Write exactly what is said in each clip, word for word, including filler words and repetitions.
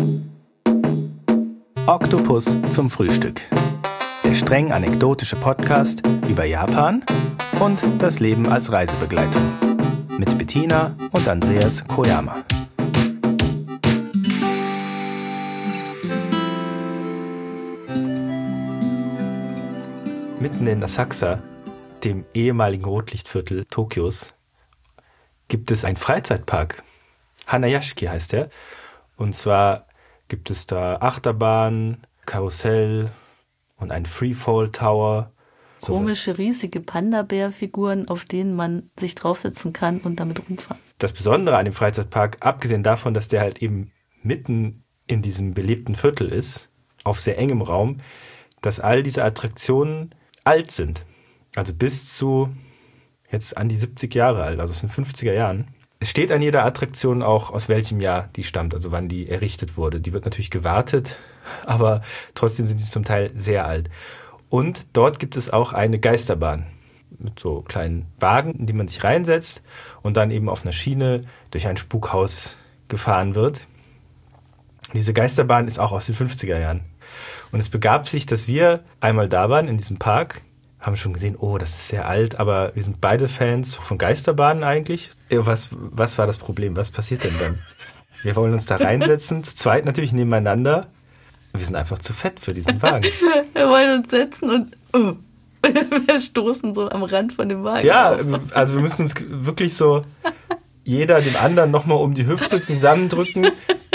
Oktopus zum Frühstück. Der streng anekdotische Podcast über Japan und das Leben als Reisebegleitung. Mit Bettina und Andreas Koyama. Mitten in Asakusa, dem ehemaligen Rotlichtviertel Tokios, gibt es einen Freizeitpark. Hanayashiki heißt er. Und zwar gibt es da Achterbahn, Karussell und einen Freefall Tower. Komische, riesige Panda-Bär-Figuren, auf denen man sich draufsetzen kann und damit rumfahren. Das Besondere an dem Freizeitpark, abgesehen davon, dass der halt eben mitten in diesem belebten Viertel ist, auf sehr engem Raum, dass all diese Attraktionen alt sind. Also bis zu jetzt an die siebzig Jahre alt, also aus den fünfziger Jahren. Es steht an jeder Attraktion auch, aus welchem Jahr die stammt, also wann die errichtet wurde. Die wird natürlich gewartet, aber trotzdem sind sie zum Teil sehr alt. Und dort gibt es auch eine Geisterbahn mit so kleinen Wagen, in die man sich reinsetzt und dann eben auf einer Schiene durch ein Spukhaus gefahren wird. Diese Geisterbahn ist auch aus den fünfziger Jahren. Und es begab sich, dass wir einmal da waren in diesem Park, haben schon gesehen, oh, das ist sehr alt, aber wir sind beide Fans von Geisterbahnen eigentlich. Was, was war das Problem? Was passiert denn dann? Wir wollen uns da reinsetzen, zu zweit natürlich nebeneinander. Wir sind einfach zu fett für diesen Wagen. Wir wollen uns setzen und oh, wir stoßen so am Rand von dem Wagen Ja, auf. Also wir müssen uns wirklich so jeder dem anderen nochmal um die Hüfte zusammendrücken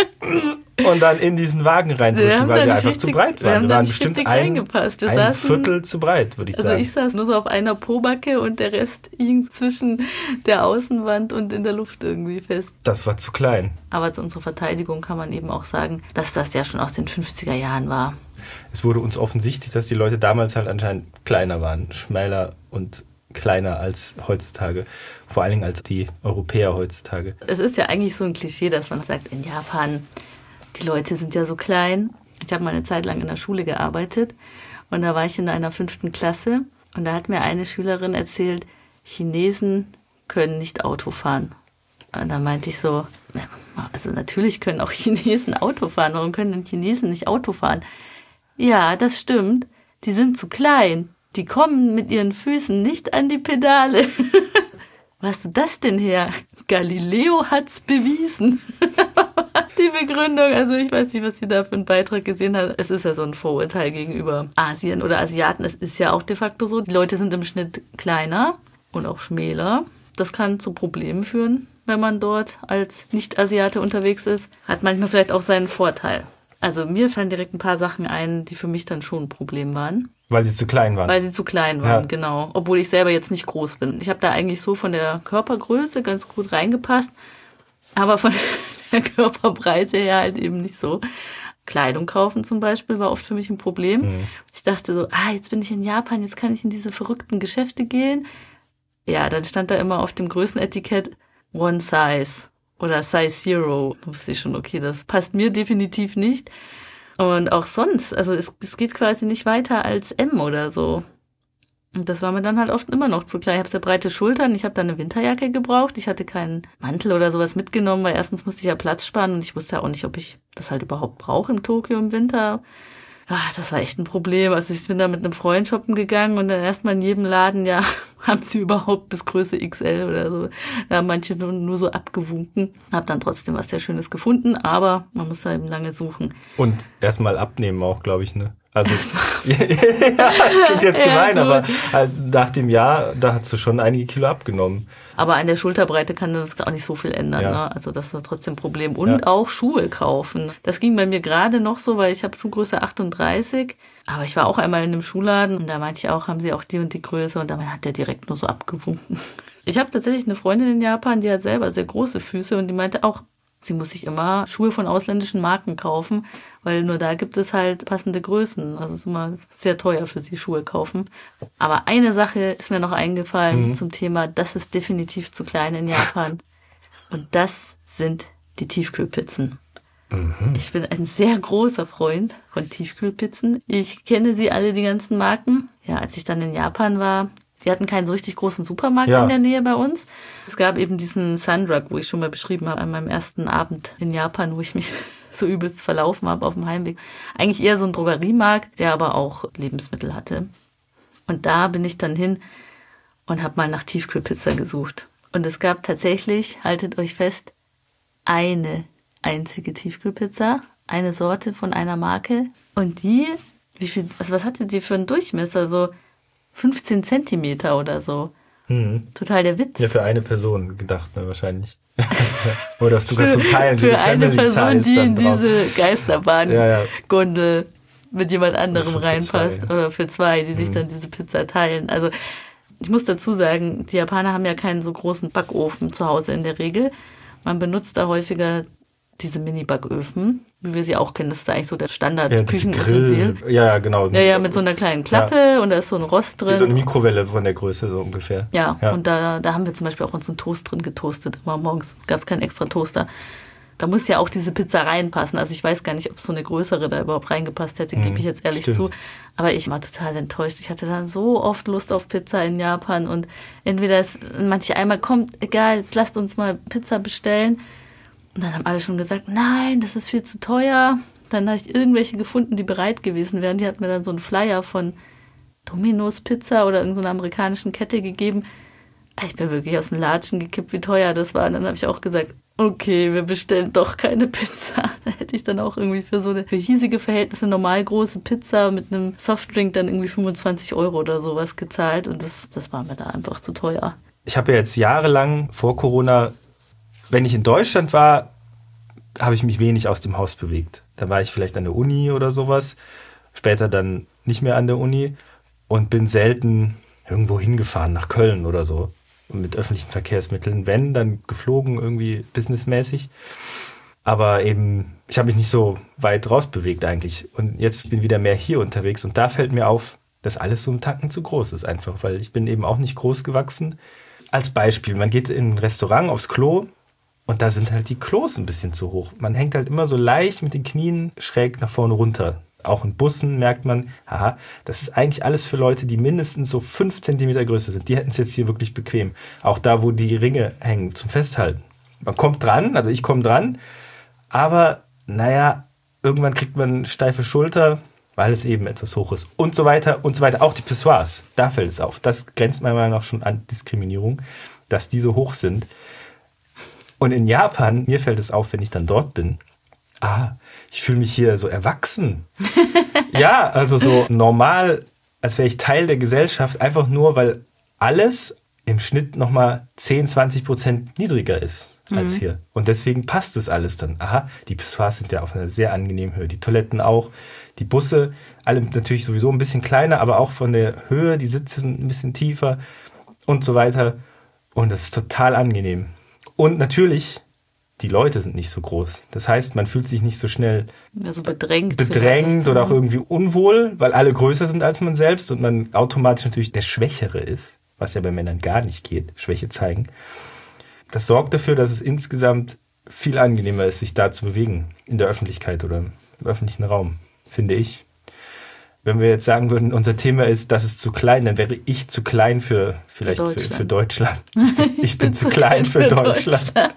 und dann in diesen Wagen reindrücken, weil wir einfach richtig, zu breit waren. Wir, haben wir waren bestimmt ein, wir ein saßen, Viertel zu breit, würde ich also sagen. Also ich saß nur so auf einer Pobacke und der Rest hing zwischen der Außenwand und in der Luft irgendwie fest. Das war zu klein. Aber zu unserer Verteidigung kann man eben auch sagen, dass das ja schon aus den fünfziger Jahren war. Es wurde uns offensichtlich, dass die Leute damals halt anscheinend kleiner waren, schmäler und kleiner als heutzutage, vor allen Dingen als die Europäer heutzutage. Es ist ja eigentlich so ein Klischee, dass man sagt, in Japan, die Leute sind ja so klein. Ich habe mal eine Zeit lang in der Schule gearbeitet und da war ich in einer fünften Klasse und da hat mir eine Schülerin erzählt, Chinesen können nicht Auto fahren. Und dann meinte ich so, also natürlich können auch Chinesen Auto fahren, warum können denn Chinesen nicht Auto fahren? Ja, das stimmt, die sind zu klein, die kommen mit ihren Füßen nicht an die Pedale. Wo hast du das denn her? Galileo hat's bewiesen. Die Begründung, also ich weiß nicht, was sie da für einen Beitrag gesehen hat. Es ist ja so ein Vorurteil gegenüber Asien oder Asiaten. Es ist ja auch de facto so. Die Leute sind im Schnitt kleiner und auch schmäler. Das kann zu Problemen führen, wenn man dort als Nicht-Asiate unterwegs ist. Hat manchmal vielleicht auch seinen Vorteil. Also mir fallen direkt ein paar Sachen ein, die für mich dann schon ein Problem waren. Weil sie zu klein waren. Weil sie zu klein waren, ja. Genau. Obwohl ich selber jetzt nicht groß bin. Ich habe da eigentlich so von der Körpergröße ganz gut reingepasst. Aber von der Körperbreite her halt eben nicht so. Kleidung kaufen zum Beispiel war oft für mich ein Problem. Mhm. Ich dachte so, ah, jetzt bin ich in Japan, jetzt kann ich in diese verrückten Geschäfte gehen. Ja, dann stand da immer auf dem Größenetikett One Size oder Size Zero. Da wusste ich schon, okay, das passt mir definitiv nicht. Und auch sonst, also es, es geht quasi nicht weiter als M oder so. Und das war mir dann halt oft immer noch zu klein. Ich habe sehr breite Schultern, ich habe da eine Winterjacke gebraucht. Ich hatte keinen Mantel oder sowas mitgenommen, weil erstens musste ich ja Platz sparen und ich wusste ja auch nicht, ob ich das halt überhaupt brauche im Tokio im Winter. Ach, das war echt ein Problem. Also ich bin da mit einem Freund shoppen gegangen und dann erstmal in jedem Laden, ja, haben sie überhaupt bis Größe X L oder so. Da haben manche nur, nur so abgewunken. Hab dann trotzdem was sehr Schönes gefunden, aber man muss da eben lange suchen. Und erstmal abnehmen auch, glaube ich, ne? Also, ja, das klingt jetzt gemein, ja, aber halt nach dem Jahr, da hast du schon einige Kilo abgenommen. Aber an der Schulterbreite kann das auch nicht so viel ändern, ja. Ne? Also das ist trotzdem ein Problem. Und ja. Auch Schuhe kaufen. Das ging bei mir gerade noch so, weil ich habe Schuhgröße achtunddreißig. Aber ich war auch einmal in einem Schuhladen und da meinte ich auch, haben sie auch die und die Größe und dann hat der direkt nur so abgewunken. Ich habe tatsächlich eine Freundin in Japan, die hat selber sehr große Füße und die meinte auch, sie muss sich immer Schuhe von ausländischen Marken kaufen, weil nur da gibt es halt passende Größen. Also es ist immer sehr teuer für sie, Schuhe kaufen. Aber eine Sache ist mir noch eingefallen mhm. zum Thema, das ist definitiv zu klein in Japan. Und das sind die Tiefkühlpizzen. Mhm. Ich bin ein sehr großer Freund von Tiefkühlpizzen. Ich kenne sie alle, die ganzen Marken. Ja, als ich dann in Japan war, wir hatten keinen so richtig großen Supermarkt ja. in der Nähe bei uns. Es gab eben diesen Sundrug, wo ich schon mal beschrieben habe, an meinem ersten Abend in Japan, wo ich mich so übelst verlaufen habe auf dem Heimweg. Eigentlich eher so ein Drogeriemarkt, der aber auch Lebensmittel hatte. Und da bin ich dann hin und habe mal nach Tiefkühlpizza gesucht. Und es gab tatsächlich, haltet euch fest, eine einzige Tiefkühlpizza, eine Sorte von einer Marke. Und die, wie viel, also was hatte die für einen Durchmesser? So fünfzehn Zentimeter oder so. Mhm. Total der Witz. Ja, für eine Person gedacht, ne, wahrscheinlich. Oder sogar zum Teilen. Für eine Person, die in drauf. diese Geisterbahn-Gondel ja, ja. mit jemand anderem Oder reinpasst. zwei. Oder für zwei, die sich Mhm. dann diese Pizza teilen. Also ich muss dazu sagen, die Japaner haben ja keinen so großen Backofen zu Hause in der Regel. Man benutzt da häufiger diese Mini-Backöfen, wie wir sie auch kennen. Das ist eigentlich so der Ja, diese Standard-Küchenutensil. Grill. Ja, ja, genau. Ja, ja, mit so einer kleinen Klappe und da ist so ein Rost drin. Wie so eine Mikrowelle von der Größe, so ungefähr. Ja, Ja. und da, da haben wir zum Beispiel auch unseren Toast drin getoastet. Aber morgens gab es keinen extra Toaster. Da muss ja auch diese Pizza reinpassen. Also ich weiß gar nicht, ob so eine größere da überhaupt reingepasst hätte, Mhm, gebe ich jetzt ehrlich stimmt. zu. Aber ich war total enttäuscht. Ich hatte dann so oft Lust auf Pizza in Japan und entweder ist manche einmal kommt, egal, jetzt lasst uns mal Pizza bestellen. Und dann haben alle schon gesagt, nein, das ist viel zu teuer. Dann habe ich irgendwelche gefunden, die bereit gewesen wären. Die hat mir dann so einen Flyer von Domino's Pizza oder irgendeiner so amerikanischen Kette gegeben. Ich bin wirklich aus den Latschen gekippt, wie teuer das war. Und dann habe ich auch gesagt, okay, wir bestellen doch keine Pizza. Da hätte ich dann auch irgendwie für so eine für hiesige Verhältnisse normal große Pizza mit einem Softdrink dann irgendwie fünfundzwanzig Euro oder sowas gezahlt. Und das, das war mir da einfach zu teuer. Ich habe ja jetzt jahrelang vor Corona, wenn ich in Deutschland war, habe ich mich wenig aus dem Haus bewegt. Da war ich vielleicht an der Uni oder sowas, später dann nicht mehr an der Uni und bin selten irgendwo hingefahren, nach Köln oder so, mit öffentlichen Verkehrsmitteln. Wenn, dann geflogen, irgendwie businessmäßig. Aber eben, ich habe mich nicht so weit rausbewegt eigentlich. Und jetzt bin ich wieder mehr hier unterwegs und da fällt mir auf, dass alles so einen Tacken zu groß ist einfach, weil ich bin eben auch nicht groß gewachsen. Als Beispiel, man geht in ein Restaurant aufs Klo und da sind halt die Klos ein bisschen zu hoch. Man hängt halt immer so leicht mit den Knien schräg nach vorne runter. Auch in Bussen merkt man, haha, das ist eigentlich alles für Leute, die mindestens so fünf Zentimeter größer sind. Die hätten es jetzt hier wirklich bequem. Auch da, wo die Ringe hängen zum Festhalten. Man kommt dran, also ich komme dran, aber naja, irgendwann kriegt man steife Schulter, weil es eben etwas hoch ist und so weiter und so weiter. Auch die Pissoirs, da fällt es auf. Das grenzt meiner Meinung nach schon an Diskriminierung, dass die so hoch sind. Und in Japan, mir fällt es auf, wenn ich dann dort bin, ah, ich fühle mich hier so erwachsen. Ja, also so normal, als wäre ich Teil der Gesellschaft, einfach nur, weil alles im Schnitt nochmal zehn, zwanzig Prozent niedriger ist als mhm. hier. Und deswegen passt es alles dann. Aha, die Pissoirs sind ja auf einer sehr angenehmen Höhe. Die Toiletten auch, die Busse, alle natürlich sowieso ein bisschen kleiner, aber auch von der Höhe, die Sitze sind ein bisschen tiefer und so weiter. Und das ist total angenehm. Und natürlich, die Leute sind nicht so groß. Das heißt, man fühlt sich nicht so schnell also bedrängt, bedrängt oder auch irgendwie unwohl, weil alle größer sind als man selbst und man automatisch natürlich der Schwächere ist, was ja bei Männern gar nicht geht, Schwäche zeigen. Das sorgt dafür, dass es insgesamt viel angenehmer ist, sich da zu bewegen, in der Öffentlichkeit oder im öffentlichen Raum, finde ich. Wenn wir jetzt sagen würden, unser Thema ist, das ist zu klein, dann wäre ich zu klein für vielleicht für Deutschland. Für, für Deutschland. Ich bin zu klein für, für Deutschland. Deutschland.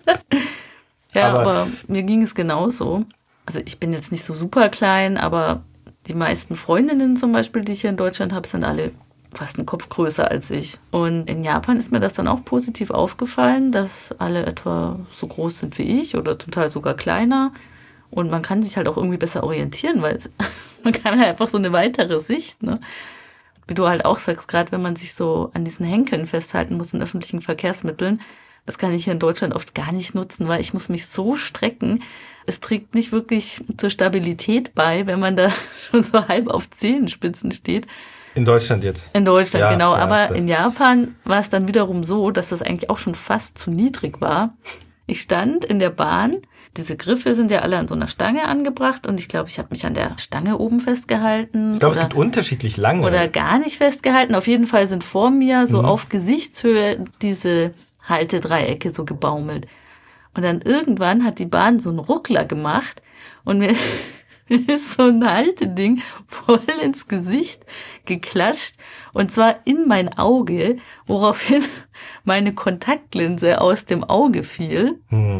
Ja, aber, aber mir ging es genauso. Also ich bin jetzt nicht so super klein, aber die meisten Freundinnen zum Beispiel, die ich hier in Deutschland habe, sind alle fast einen Kopf größer als ich. Und in Japan ist mir das dann auch positiv aufgefallen, dass alle etwa so groß sind wie ich oder total sogar kleiner. Und man kann sich halt auch irgendwie besser orientieren, weil man kann halt einfach so eine weitere Sicht, ne? Wie du halt auch sagst, gerade wenn man sich so an diesen Henkeln festhalten muss in öffentlichen Verkehrsmitteln, das kann ich hier in Deutschland oft gar nicht nutzen, weil ich muss mich so strecken. Es trägt nicht wirklich zur Stabilität bei, wenn man da schon so halb auf Zehenspitzen steht. In Deutschland jetzt? In Deutschland, ja, genau. Ja, aber das. In Japan war es dann wiederum so, dass das eigentlich auch schon fast zu niedrig war. Ich stand in der Bahn. Diese Griffe sind ja alle an so einer Stange angebracht und ich glaube, ich habe mich an der Stange oben festgehalten. Ich glaube, es gibt unterschiedlich lange. Oder gar nicht festgehalten. Auf jeden Fall sind vor mir so mhm. auf Gesichtshöhe diese Haltedreiecke so gebaumelt. Und dann irgendwann hat die Bahn so einen Ruckler gemacht und mir ist so ein Halteding voll ins Gesicht geklatscht und zwar in mein Auge, woraufhin meine Kontaktlinse aus dem Auge fiel. Mhm.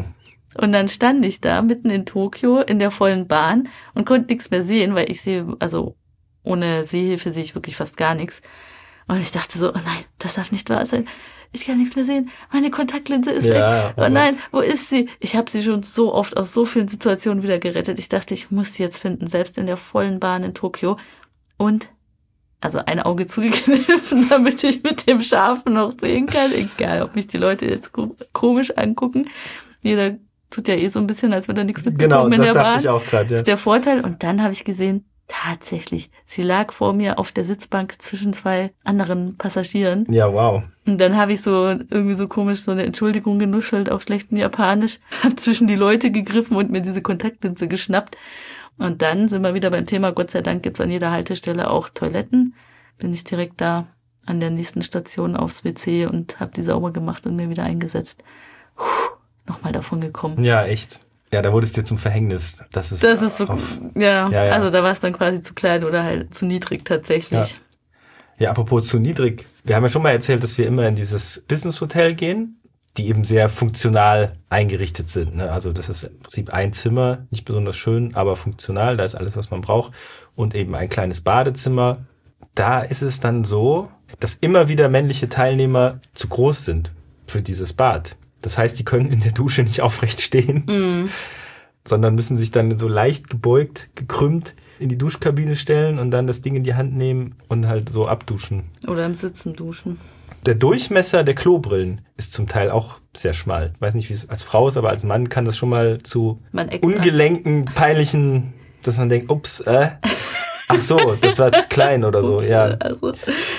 Und dann stand ich da mitten in Tokio in der vollen Bahn und konnte nichts mehr sehen, weil ich sehe, also ohne Sehhilfe sehe ich wirklich fast gar nichts. Und ich dachte so, oh nein, das darf nicht wahr sein. Ich kann nichts mehr sehen. Meine Kontaktlinse ist ja, weg. Oh nein, wo ist sie? Ich habe sie schon so oft aus so vielen Situationen wieder gerettet. Ich dachte, ich muss sie jetzt finden, selbst in der vollen Bahn in Tokio. Und also ein Auge zugekniffen, damit ich mit dem Scharfen noch sehen kann. Egal, ob mich die Leute jetzt komisch angucken. Jeder tut ja eh so ein bisschen, als würde er nichts mitbekommen in der Bahn. Genau, das dachte ich auch gerade, ja. Das ist der Vorteil. Und dann habe ich gesehen, tatsächlich, sie lag vor mir auf der Sitzbank zwischen zwei anderen Passagieren. Ja, wow. Und dann habe ich so irgendwie so komisch so eine Entschuldigung genuschelt auf schlechtem Japanisch, habe zwischen die Leute gegriffen und mir diese Kontaktlinse geschnappt. Und dann sind wir wieder beim Thema, Gott sei Dank gibt's an jeder Haltestelle auch Toiletten. Bin ich direkt da an der nächsten Station aufs W C und habe die sauber gemacht und mir wieder eingesetzt. Puh, nochmal davon gekommen. Ja, echt. Ja, da wurde es dir zum Verhängnis. Das ist, das ist so, auf, ja, ja, ja, also da war es dann quasi zu klein oder halt zu niedrig tatsächlich. Ja. ja, apropos zu niedrig. Wir haben ja schon mal erzählt, dass wir immer in dieses Business Hotel gehen, die eben sehr funktional eingerichtet sind. Ne? Also das ist im Prinzip ein Zimmer, nicht besonders schön, aber funktional. Da ist alles, was man braucht. Und eben ein kleines Badezimmer. Da ist es dann so, dass immer wieder männliche Teilnehmer zu groß sind für dieses Bad. Das heißt, die können in der Dusche nicht aufrecht stehen, mm. sondern müssen sich dann so leicht gebeugt, gekrümmt in die Duschkabine stellen und dann das Ding in die Hand nehmen und halt so abduschen. Oder im Sitzen duschen. Der Durchmesser der Klobrillen ist zum Teil auch sehr schmal. Ich weiß nicht, wie es als Frau ist, aber als Mann kann das schon mal zu ungelenken, peinlichen, dass man denkt, ups, äh, ach so, das war zu klein oder so. Ja, also,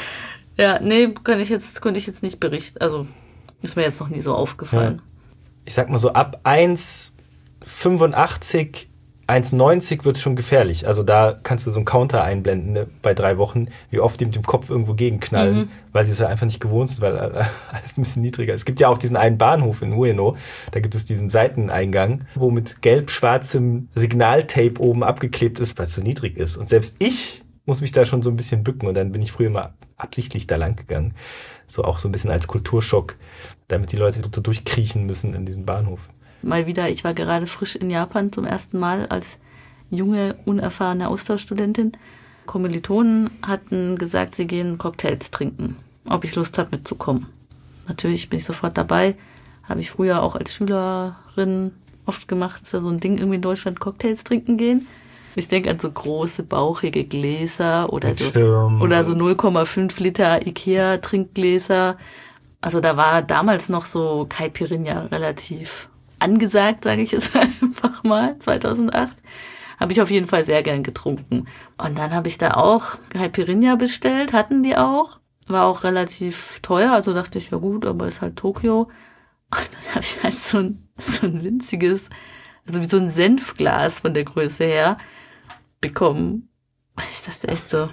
ja, nee, kann ich jetzt, konnte ich jetzt nicht berichten. Also ist mir jetzt noch nie so aufgefallen. Ja. Ich sag mal so, ab eins Komma fünfundachtzig, eins Komma neunzig wird es schon gefährlich. Also da kannst du so einen Counter einblenden, ne, bei drei Wochen, wie oft die mit dem Kopf irgendwo gegenknallen, mhm. weil sie es ja einfach nicht gewohnt sind, weil alles ein bisschen niedriger ist. Es gibt ja auch diesen einen Bahnhof in Ueno, da gibt es diesen Seiteneingang, wo mit gelb-schwarzem Signaltape oben abgeklebt ist, weil es so niedrig ist. Und selbst ich muss mich da schon so ein bisschen bücken und dann bin ich früher mal absichtlich da lang gegangen. So auch so ein bisschen als Kulturschock, damit die Leute so durchkriechen müssen in diesen Bahnhof. Mal wieder, ich war gerade frisch in Japan zum ersten Mal als junge, unerfahrene Austauschstudentin. Kommilitonen hatten gesagt, sie gehen Cocktails trinken, ob ich Lust habe mitzukommen. Natürlich bin ich sofort dabei, habe ich früher auch als Schülerin oft gemacht, ist ja so ein Ding irgendwie in Deutschland, Cocktails trinken gehen. Ich denke an so große, bauchige Gläser oder so, oder so null Komma fünf Liter Ikea-Trinkgläser. Also da war damals noch so Caipirinha relativ angesagt, sage ich es einfach mal, zweitausendacht. Habe ich auf jeden Fall sehr gern getrunken. Und dann habe ich da auch Caipirinha bestellt, hatten die auch. War auch relativ teuer, also dachte ich, ja gut, aber ist halt Tokio. Und dann habe ich halt so ein, so ein winziges, also wie so ein Senfglas von der Größe her bekommen. Ich dachte echt so,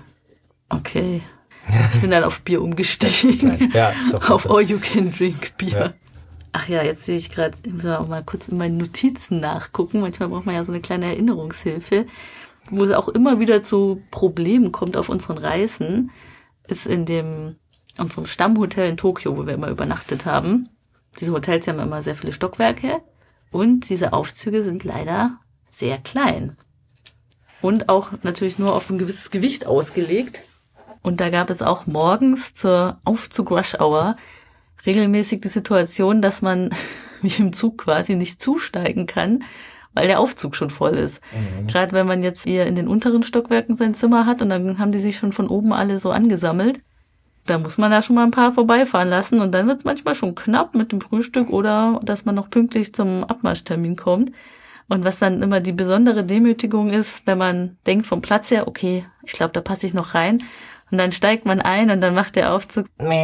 okay. Ich bin dann auf Bier umgestiegen. Ja, auf All-You-Can-Drink-Bier. Ja. Ach ja, jetzt sehe ich gerade, ich muss auch mal kurz in meinen Notizen nachgucken. Manchmal braucht man ja so eine kleine Erinnerungshilfe. Wo es auch immer wieder zu Problemen kommt auf unseren Reisen, ist in dem unserem Stammhotel in Tokio, wo wir immer übernachtet haben. Diese Hotels haben immer sehr viele Stockwerke und diese Aufzüge sind leider sehr klein. Und auch natürlich nur auf ein gewisses Gewicht ausgelegt. Und da gab es auch morgens zur Aufzug-Rush-Hour regelmäßig die Situation, dass man wie im Zug quasi nicht zusteigen kann, weil der Aufzug schon voll ist. Mhm. Gerade wenn man jetzt eher in den unteren Stockwerken sein Zimmer hat und dann haben die sich schon von oben alle so angesammelt. Da muss man da schon mal ein paar vorbeifahren lassen und dann wird es manchmal schon knapp mit dem Frühstück oder dass man noch pünktlich zum Abmarschtermin kommt. Und was dann immer die besondere Demütigung ist, wenn man denkt vom Platz her, okay, ich glaube, da passe ich noch rein. Und dann steigt man ein und dann macht der Aufzug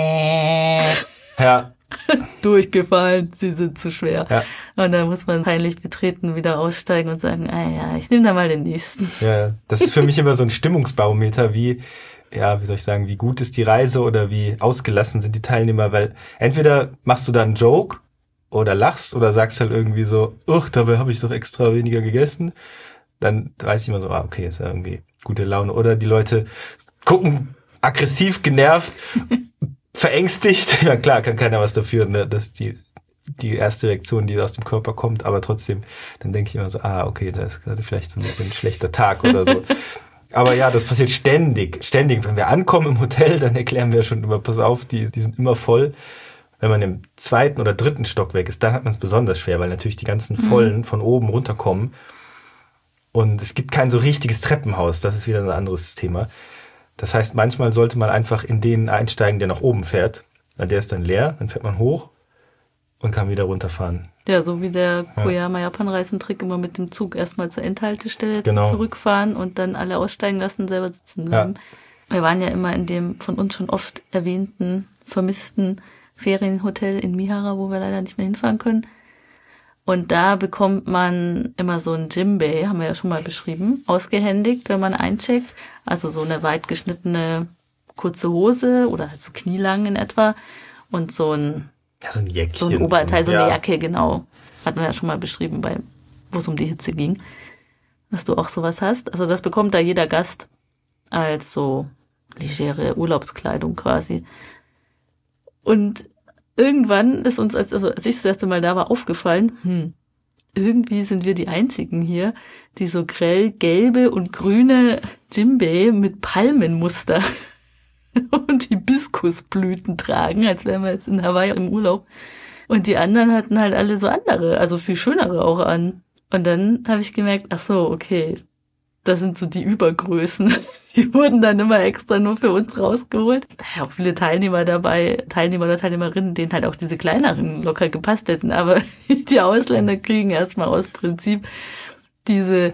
ja. durchgefallen, sie sind zu schwer. Ja. Und dann muss man peinlich betreten wieder aussteigen und sagen, ah ja, ich nehme da mal den nächsten. Ja, das ist für mich immer so ein Stimmungsbarometer, wie, ja, wie soll ich sagen, wie gut ist die Reise oder wie ausgelassen sind die Teilnehmer, weil entweder machst du da einen Joke oder lachst oder sagst halt irgendwie so, uch, dabei habe ich doch extra weniger gegessen. Dann weiß ich immer so, ah, okay, ist ja irgendwie gute Laune. Oder die Leute gucken aggressiv, genervt, verängstigt. Ja klar, kann keiner was dafür, ne, dass die die erste Reaktion, die aus dem Körper kommt, aber trotzdem, dann denke ich immer so, ah, okay, das ist gerade vielleicht so ein bisschen ein schlechter Tag oder so. Aber ja, das passiert ständig, ständig. Wenn wir ankommen im Hotel, dann erklären wir schon immer, pass auf, die, die sind immer voll. Wenn man im zweiten oder dritten Stockwerk ist, dann hat man es besonders schwer, weil natürlich die ganzen Vollen mhm. von oben runterkommen. Und es gibt kein so richtiges Treppenhaus, das ist wieder ein anderes Thema. Das heißt, manchmal sollte man einfach in den einsteigen, der nach oben fährt. Der ist dann leer, dann fährt man hoch und kann wieder runterfahren. Ja, so wie der Koyama-Japan-Reisentrick, immer mit dem Zug erstmal zur Endhaltestelle genau. zurückfahren und dann alle aussteigen lassen, selber sitzen bleiben. Ja. Wir waren ja immer in dem von uns schon oft erwähnten, vermissten Ferienhotel in Mihara, wo wir leider nicht mehr hinfahren können. Und da bekommt man immer so ein Jimbei, haben wir ja schon mal beschrieben, ausgehändigt, wenn man eincheckt. Also so eine weit geschnittene kurze Hose oder halt so knielang in etwa und so ein, ja, so ein Jäckchen. So ein Oberteil, so eine ja. Jacke, genau. Hatten wir ja schon mal beschrieben, bei, wo es um die Hitze ging, dass du auch sowas hast. Also das bekommt da jeder Gast als so legere Urlaubskleidung quasi. Und irgendwann ist uns, als, also als ich das erste Mal da war, aufgefallen, hm, irgendwie sind wir die Einzigen hier, die so grell gelbe und grüne Jimbei mit Palmenmuster und Hibiskusblüten tragen, als wären wir jetzt in Hawaii im Urlaub. Und die anderen hatten halt alle so andere, also viel schönere auch an. Und dann habe ich gemerkt, ach so, okay, das sind so die Übergrößen. Die wurden dann immer extra nur für uns rausgeholt. Ja, auch viele Teilnehmer dabei, Teilnehmer oder Teilnehmerinnen, denen halt auch diese kleineren locker gepasst hätten. Aber die Ausländer kriegen erstmal aus Prinzip diese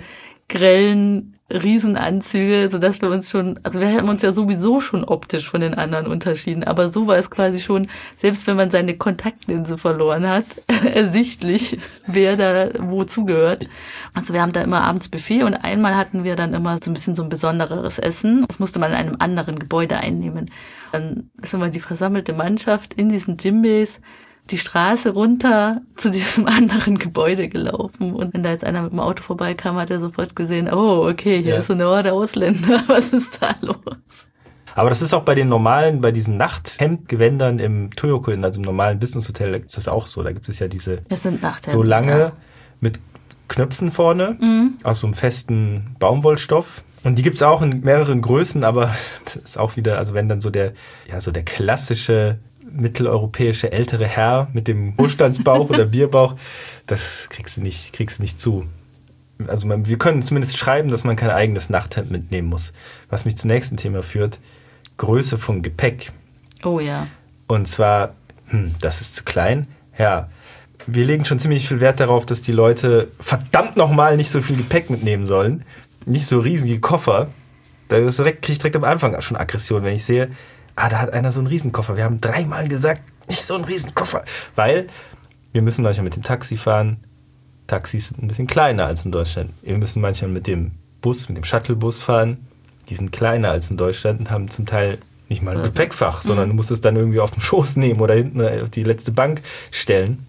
grellen Riesenanzüge, sodass wir uns schon, also wir haben uns ja sowieso schon optisch von den anderen unterschieden, aber so war es quasi schon, selbst wenn man seine Kontaktlinse verloren hat, ersichtlich, wer da wo zugehört. Also wir haben da immer abends Buffet und einmal hatten wir dann immer so ein bisschen so ein besondereres Essen. Das musste man in einem anderen Gebäude einnehmen. Dann ist immer die versammelte Mannschaft in diesen Jimbais die Straße runter zu diesem anderen Gebäude gelaufen. Und wenn da jetzt einer mit dem Auto vorbeikam, hat er sofort gesehen, oh, okay, hier ja. ist so eine Horde Ausländer. Was ist da los? Aber das ist auch bei den normalen, bei diesen Nachthemdgewändern im Toyokoin, also im normalen Business-Hotel, ist das auch so. Da gibt es ja diese das sind Nachthemden, so lange ja. mit Knöpfen vorne, mhm. aus so einem festen Baumwollstoff. Und die gibt's auch in mehreren Größen, aber das ist auch wieder, also wenn dann so der, ja, so der klassische mitteleuropäische ältere Herr mit dem Wohlstandsbauch oder Bierbauch, das kriegst du nicht, kriegst du nicht zu. Also man, wir können zumindest schreiben, dass man kein eigenes Nachthemd mitnehmen muss. Was mich zum nächsten Thema führt, Größe von Gepäck. Oh ja. Und zwar, hm, das ist zu klein. Ja, wir legen schon ziemlich viel Wert darauf, dass die Leute verdammt nochmal nicht so viel Gepäck mitnehmen sollen. Nicht so riesige Koffer. Da kriege ich direkt am Anfang schon Aggression, wenn ich sehe, ah, da hat einer so einen Riesenkoffer. Wir haben dreimal gesagt, nicht so einen Riesenkoffer. Weil wir müssen manchmal mit dem Taxi fahren. Taxis sind ein bisschen kleiner als in Deutschland. Wir müssen manchmal mit dem Bus, mit dem Shuttlebus fahren. Die sind kleiner als in Deutschland und haben zum Teil nicht mal ein also, Gepäckfach, sondern mhm. du musst es dann irgendwie auf den Schoß nehmen oder hinten auf die letzte Bank stellen.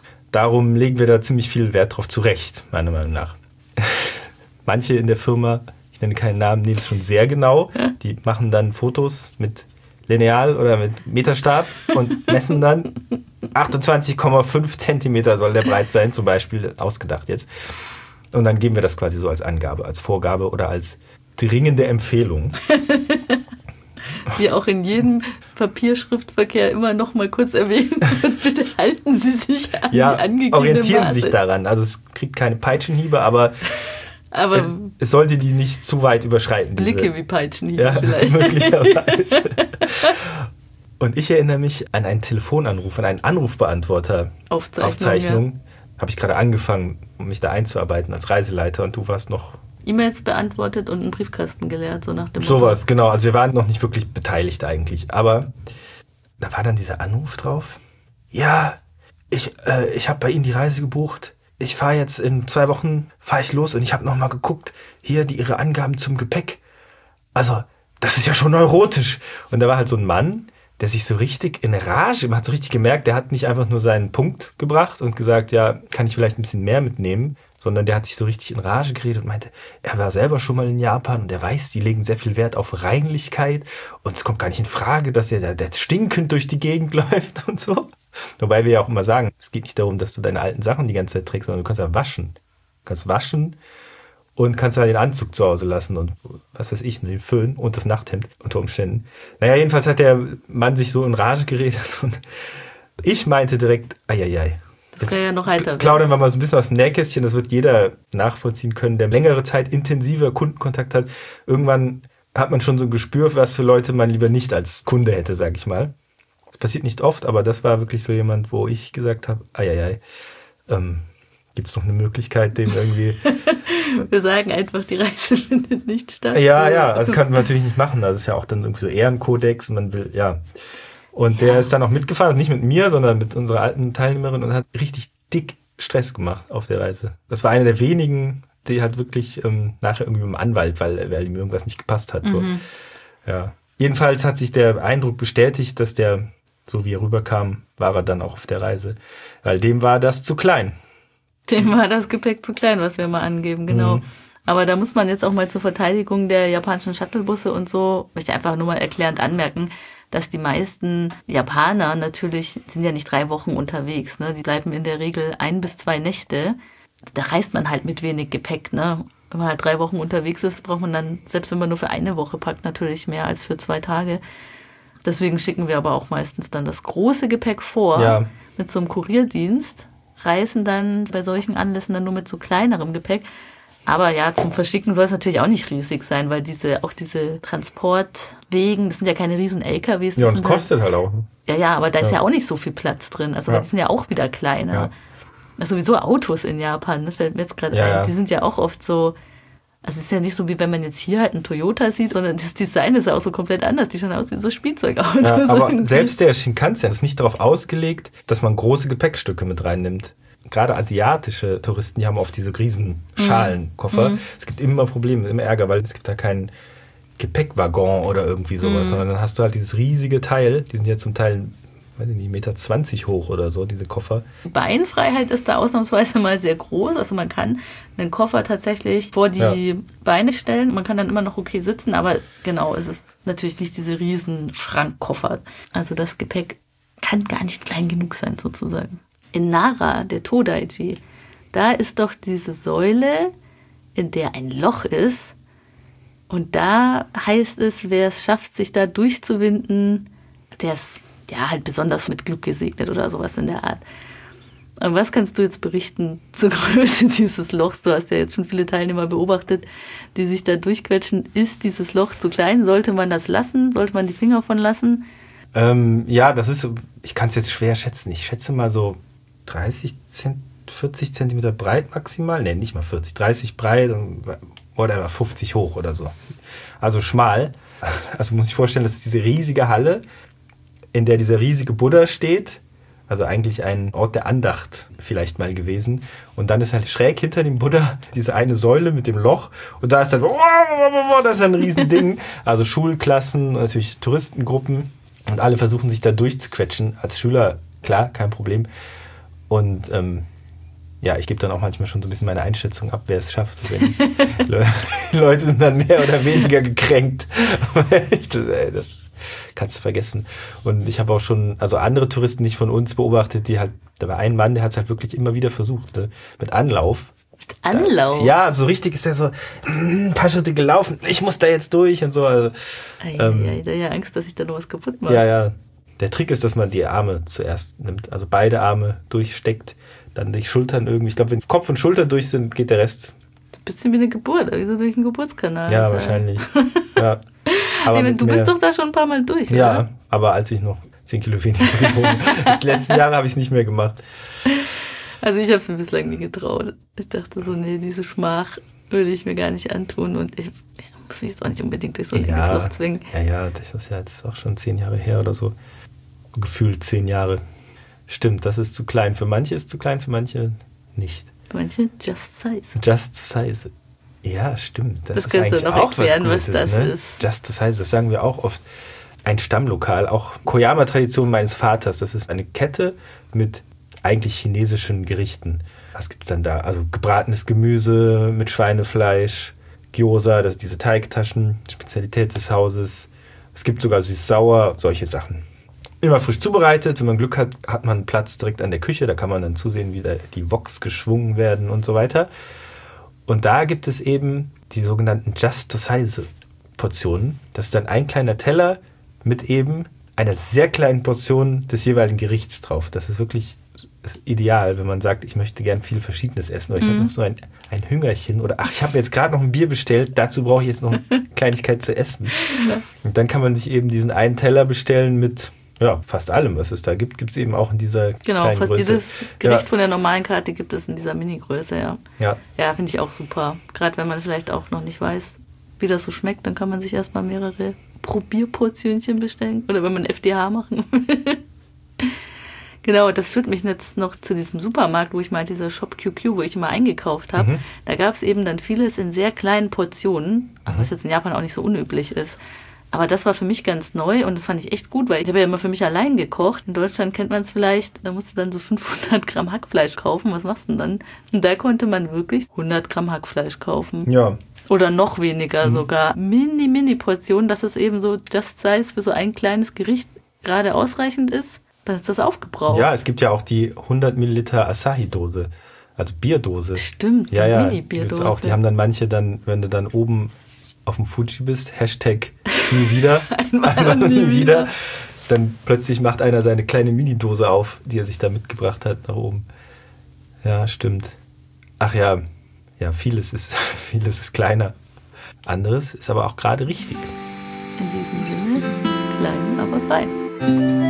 Darum legen wir da ziemlich viel Wert drauf zurecht, meiner Meinung nach. Manche in der Firma, ich nenne keinen Namen, nehmen es schon sehr genau. Die machen dann Fotos mit Lineal oder mit Meterstab und messen dann achtundzwanzig Komma fünf Zentimeter soll der breit sein, zum Beispiel, ausgedacht jetzt. Und dann geben wir das quasi so als Angabe, als Vorgabe oder als dringende Empfehlung. Wie auch in jedem Papierschriftverkehr immer noch mal kurz erwähnen. Und bitte halten Sie sich an ja, die angegebene orientieren Maße. Sie sich daran. Also es kriegt keine Peitschenhiebe, aber, aber es, es sollte die nicht zu weit überschreiten. Blicke diese, wie Peitschenhiebe ja, vielleicht. Möglicherweise. Und ich erinnere mich an einen Telefonanruf, an einen Anrufbeantworter. Aufzeichnung. Aufzeichnung. Ja. Habe ich gerade angefangen, um mich da einzuarbeiten als Reiseleiter und du warst noch... E-Mails beantwortet und einen Briefkasten geleert, so nach dem Sowas, Motto. Genau. Also wir waren noch nicht wirklich beteiligt eigentlich. Aber da war dann dieser Anruf drauf. Ja, ich, äh, ich habe bei Ihnen die Reise gebucht. Ich fahre jetzt in zwei Wochen, fahre ich los und ich habe nochmal geguckt, hier die Ihre Angaben zum Gepäck. Also, das ist ja schon neurotisch. Und da war halt so ein Mann, der sich so richtig in Rage, man hat so richtig gemerkt, der hat nicht einfach nur seinen Punkt gebracht und gesagt, ja, kann ich vielleicht ein bisschen mehr mitnehmen, sondern der hat sich so richtig in Rage geredet und meinte, er war selber schon mal in Japan und er weiß, die legen sehr viel Wert auf Reinlichkeit und es kommt gar nicht in Frage, dass er da stinkend durch die Gegend läuft und so. Wobei wir ja auch immer sagen, es geht nicht darum, dass du deine alten Sachen die ganze Zeit trägst, sondern du kannst ja waschen. Du kannst waschen und kannst ja den Anzug zu Hause lassen und was weiß ich, den Föhn und das Nachthemd unter Umständen. Naja, jedenfalls hat der Mann sich so in Rage geredet und ich meinte direkt, eieiei. Das kann ja noch heiter werden. Plaudern wir mal so ein bisschen aus dem Nähkästchen, das wird jeder nachvollziehen können, der längere Zeit intensiver Kundenkontakt hat. Irgendwann hat man schon so ein Gespür, was für Leute man lieber nicht als Kunde hätte, sag ich mal. Das passiert nicht oft, aber das war wirklich so jemand, wo ich gesagt habe, eieiei, ähm, gibt es noch eine Möglichkeit, dem irgendwie... Wir sagen einfach, die Reise findet nicht statt. Ja, ja, das kann man natürlich nicht machen. Das ist ja auch dann irgendwie so Ehrenkodex und man will, ja... Und ja. Der ist dann auch mitgefahren, nicht mit mir, sondern mit unserer alten Teilnehmerin und hat richtig dick Stress gemacht auf der Reise. Das war eine der wenigen, die halt wirklich ähm, nachher irgendwie mit dem Anwalt, weil, weil ihm irgendwas nicht gepasst hat. So. Mhm. Ja. Jedenfalls hat sich der Eindruck bestätigt, dass der, so wie er rüberkam, war er dann auch auf der Reise. Weil dem war das zu klein. Dem war das Gepäck zu klein, was wir mal angeben, genau. Mhm. Aber da muss man jetzt auch mal zur Verteidigung der japanischen Shuttlebusse und so, möchte ich einfach nur mal erklärend anmerken, dass die meisten Japaner natürlich, sind ja nicht drei Wochen unterwegs, ne? Die bleiben in der Regel ein bis zwei Nächte. Da reist man halt mit wenig Gepäck, ne? Wenn man halt drei Wochen unterwegs ist, braucht man dann, selbst wenn man nur für eine Woche packt, natürlich mehr als für zwei Tage. Deswegen schicken wir aber auch meistens dann das große Gepäck vor, ja. Mit so einem Kurierdienst, reisen dann bei solchen Anlässen dann nur mit so kleinerem Gepäck. Aber ja, zum Verschicken soll es natürlich auch nicht riesig sein, weil diese auch diese Transportwegen, das sind ja keine riesen L K Ws. Ja, und es kostet halt auch. Ja, ja, aber da ist ja. ja auch nicht so viel Platz drin. Also ja. Das sind ja auch wieder kleiner. Ja. Also sowieso Autos in Japan, ne, fällt mir jetzt gerade ja, ein. Ja. Die sind ja auch oft so, also es ist ja nicht so, wie wenn man jetzt hier halt einen Toyota sieht, sondern das Design ist ja auch so komplett anders. Die schauen aus wie so Spielzeugautos. Ja, aber irgendwie. Selbst der Shinkansen ist nicht darauf ausgelegt, dass man große Gepäckstücke mit reinnimmt. Gerade asiatische Touristen, die haben oft diese riesen Schalenkoffer. Mhm. Es gibt immer Probleme, immer Ärger, weil es gibt da keinen Gepäckwaggon oder irgendwie sowas, mhm. sondern dann hast du halt dieses riesige Teil, die sind ja zum Teil, weiß ich nicht, eins Komma zwanzig Meter hoch oder so, diese Koffer. Beinfreiheit ist da ausnahmsweise mal sehr groß, also man kann einen Koffer tatsächlich vor die ja. Beine stellen, man kann dann immer noch okay sitzen, aber genau, es ist natürlich nicht diese riesen Schrankkoffer. Also das Gepäck kann gar nicht klein genug sein sozusagen. In Nara, der Todaiji, da ist doch diese Säule, in der ein Loch ist. Und da heißt es, wer es schafft, sich da durchzuwinden, der ist ja halt besonders mit Glück gesegnet oder sowas in der Art. Und was kannst du jetzt berichten zur Größe dieses Lochs? Du hast ja jetzt schon viele Teilnehmer beobachtet, die sich da durchquetschen. Ist dieses Loch zu klein? Sollte man das lassen? Sollte man die Finger von lassen? Ähm, ja, das ist, ich kann es jetzt schwer schätzen. Ich schätze mal so dreißig, vierzig Zentimeter breit maximal. Ne, nicht mal vierzig, dreißig breit und whatever, fünfzig hoch oder so. Also schmal. Also muss ich vorstellen, das ist diese riesige Halle, in der dieser riesige Buddha steht. Also eigentlich ein Ort der Andacht vielleicht mal gewesen. Und dann ist halt schräg hinter dem Buddha diese eine Säule mit dem Loch. Und da ist dann, oh, das ist ein Riesending. Also Schulklassen, natürlich Touristengruppen. Und alle versuchen sich da durchzuquetschen. Als Schüler, klar, kein Problem. Und ähm, ja, ich gebe dann auch manchmal schon so ein bisschen meine Einschätzung ab, wer es schafft. Wenn die Leute sind dann mehr oder weniger gekränkt. Das kannst du vergessen. Und ich habe auch schon, also andere Touristen nicht von uns beobachtet, die halt, da war ein Mann, der hat es halt wirklich immer wieder versucht, ne? Mit Anlauf. Mit Anlauf? Da, ja, so richtig ist er so ein paar Schritte gelaufen, ich muss da jetzt durch und so. Also, ei, ähm, ei, ei, ja Angst, dass ich da noch was kaputt mache. Ja, ja. Der Trick ist, dass man die Arme zuerst nimmt, also beide Arme durchsteckt, dann die Schultern irgendwie. Ich glaube, wenn Kopf und Schulter durch sind, geht der Rest. Das ist ein bisschen wie eine Geburt, wie so durch einen Geburtskanal. Ja, also. Wahrscheinlich. Ja. Aber hey, du bist doch da schon ein paar Mal durch, ja, oder? Aber als ich noch zehn Kilo weniger gewogen habe. Die letzten Jahre habe ich es nicht mehr gemacht. Also ich habe es mir bislang nie getraut. Ich dachte so, nee, diese Schmach würde ich mir gar nicht antun. Und ich ja, muss mich jetzt auch nicht unbedingt durch so ein ja, Loch zwingen. Ja, ja, das ist ja jetzt auch schon zehn Jahre her oder so. Gefühlt zehn Jahre. Stimmt, das ist zu klein. Für manche ist zu klein, für manche nicht. Für manche just size. Just size. Ja, stimmt. Das, das ist kannst eigentlich du noch auch erklären, was, Gutes, was das ne? ist. Just size, das sagen wir auch oft. Ein Stammlokal, auch Koyama-Tradition meines Vaters. Das ist eine Kette mit eigentlich chinesischen Gerichten. Was gibt es dann da? Also gebratenes Gemüse mit Schweinefleisch, Gyoza, das sind diese Teigtaschen, Spezialität des Hauses. Es gibt sogar süß-sauer, solche Sachen. immer frisch zubereitet. Wenn man Glück hat, hat man Platz direkt an der Küche. Da kann man dann zusehen, wie da die Woks geschwungen werden und so weiter. Und da gibt es eben die sogenannten Just-to-Size-Portionen. Das ist dann ein kleiner Teller mit eben einer sehr kleinen Portion des jeweiligen Gerichts drauf. Das ist wirklich ist ideal, wenn man sagt, ich möchte gern viel Verschiedenes essen. Oder ich mhm. habe noch so ein, ein Hüngerchen. Oder ach, ich habe jetzt gerade noch ein Bier bestellt. Dazu brauche ich jetzt noch eine Kleinigkeit zu essen. Ja. Und dann kann man sich eben diesen einen Teller bestellen mit ja, fast allem, was es da gibt. Gibt es eben auch in dieser genau, kleinen fast Größe. Jedes Gericht ja. von der normalen Karte gibt es in dieser Mini-Größe, ja. Ja, ja finde ich auch super. Gerade wenn man vielleicht auch noch nicht weiß, wie das so schmeckt, dann kann man sich erstmal mehrere Probierportionchen bestellen. Oder wenn man F D H machen will. Genau, das führt mich jetzt noch zu diesem Supermarkt, wo ich mal dieser Shop Q Q, wo ich immer eingekauft habe. Mhm. Da gab es eben dann vieles in sehr kleinen Portionen, mhm. was jetzt in Japan auch nicht so unüblich ist. Aber das war für mich ganz neu und das fand ich echt gut, weil ich habe ja immer für mich allein gekocht. In Deutschland kennt man es vielleicht, da musst du dann so fünfhundert Gramm Hackfleisch kaufen. Was machst du denn dann? Und da konnte man wirklich hundert Gramm Hackfleisch kaufen. Ja. Oder noch weniger mhm. sogar. Mini, mini Portionen, dass es eben so just size für so ein kleines Gericht gerade ausreichend ist. Dann ist das aufgebraucht. Ja, es gibt ja auch die hundert Milliliter Asahi-Dose, also Bierdose. Stimmt, die ja, ja, Mini-Bierdose. Auch. Die haben dann manche dann, wenn du dann oben auf dem Fuji bist, Hashtag nie wieder, einmal, einmal nie wieder. wieder, dann plötzlich macht einer seine kleine Mini-Dose auf, die er sich da mitgebracht hat nach oben. Ja, stimmt. Ach ja, ja, vieles ist, vieles ist kleiner. Anderes ist aber auch gerade richtig. In diesem Sinne, klein, aber fein.